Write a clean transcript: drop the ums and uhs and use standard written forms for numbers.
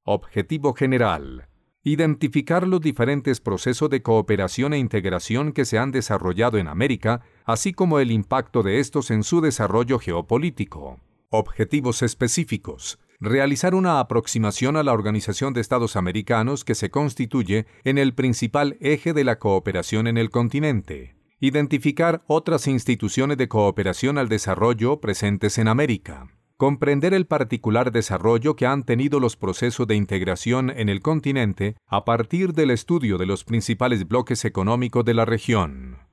Objetivo general: identificar los diferentes procesos de cooperación e integración que se han desarrollado en América, así como el impacto de estos en su desarrollo geopolítico. Objetivos específicos: realizar una aproximación a la Organización de Estados Americanos, que se constituye en el principal eje de la cooperación en el continente. Identificar otras instituciones de cooperación al desarrollo presentes en América. Comprender el particular desarrollo que han tenido los procesos de integración en el continente a partir del estudio de los principales bloques económicos de la región.